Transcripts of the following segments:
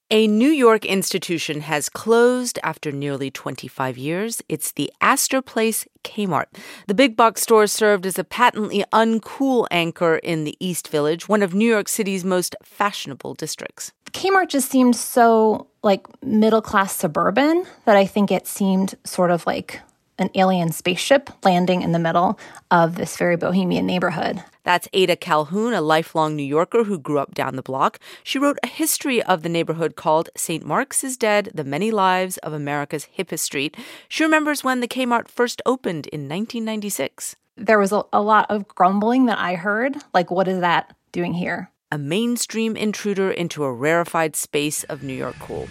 A New York institution has closed after nearly 25 years. It's the Astor Place Kmart. The big box store served as a patently uncool anchor in the East Village, one of New York City's most fashionable districts. Kmart just seemed so middle-class suburban that I think it seemed sort of like an alien spaceship landing in the middle of this very bohemian neighborhood. That's Ada Calhoun, a lifelong New Yorker who grew up down the block. She wrote a history of the neighborhood called St. Mark's is Dead, The Many Lives of America's Hippest Street. She remembers when the Kmart first opened in 1996. There was a lot of grumbling that I heard, what is that doing here? A mainstream intruder into a rarefied space of New York cool.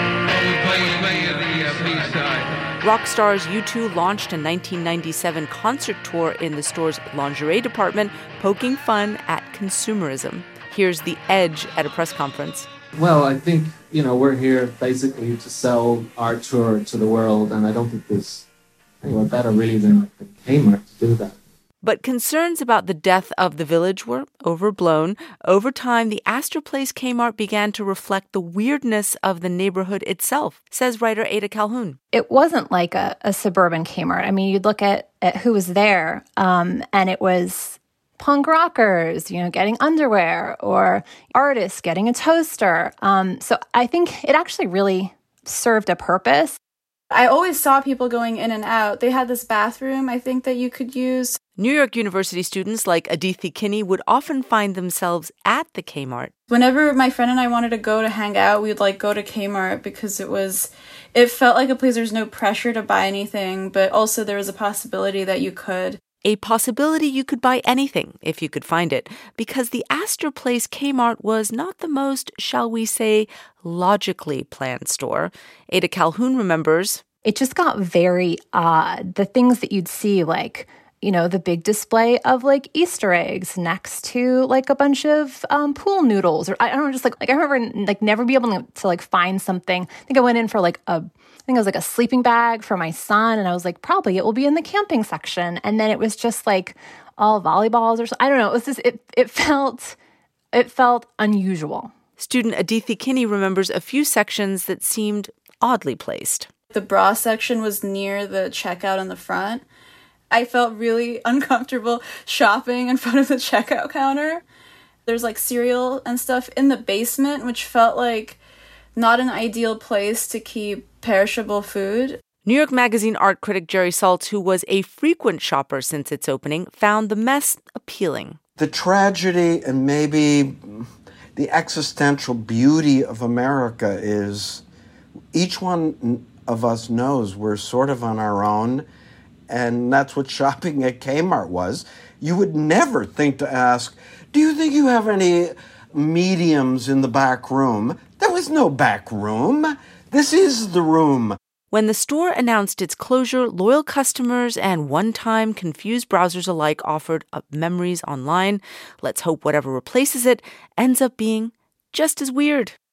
Rock stars U2 launched a 1997 concert tour in the store's lingerie department, poking fun at consumerism. Here's The Edge at a press conference. Well, I think, we're here basically to sell our tour to the world, and I don't think there's anyone better really than Kmart to do that. But concerns about the death of the village were overblown. Over time, the Astor Place Kmart began to reflect the weirdness of the neighborhood itself, says writer Ada Calhoun. It wasn't like a suburban Kmart. I mean, you'd look at who was there, and it was punk rockers, getting underwear, or artists getting a toaster. So I think it actually really served a purpose. I always saw people going in and out. They had this bathroom, I think, that you could use. New York University students like Adithi Kinney would often find themselves at the Kmart. Whenever my friend and I wanted to go to hang out, we'd go to Kmart because it felt like a place there's no pressure to buy anything, but also there was a possibility that you could. A possibility you could buy anything if you could find it, because the Astor Place Kmart was not the most, shall we say, logically planned store. Ada Calhoun remembers. It just got very odd. The things that you'd see, the big display of Easter eggs next to a bunch of pool noodles, or I don't know, just I remember never be able to find something. I think I went in for I think it was a sleeping bag for my son, and I was probably it will be in the camping section, and then it was just all volleyballs or something. I don't know. It was just it felt unusual. Student Adithi Kinney remembers a few sections that seemed oddly placed. The bra section was near the checkout in the front. I felt really uncomfortable shopping in front of the checkout counter. There's cereal and stuff in the basement, which felt not an ideal place to keep perishable food. New York Magazine art critic Jerry Saltz, who was a frequent shopper since its opening, found the mess appealing. The tragedy and maybe the existential beauty of America is each one of us knows we're sort of on our own. And that's what shopping at Kmart was. You would never think to ask, do you think you have any mediums in the back room? There was no back room. This is the room. When the store announced its closure, loyal customers and one-time confused browsers alike offered up memories online. Let's hope whatever replaces it ends up being just as weird.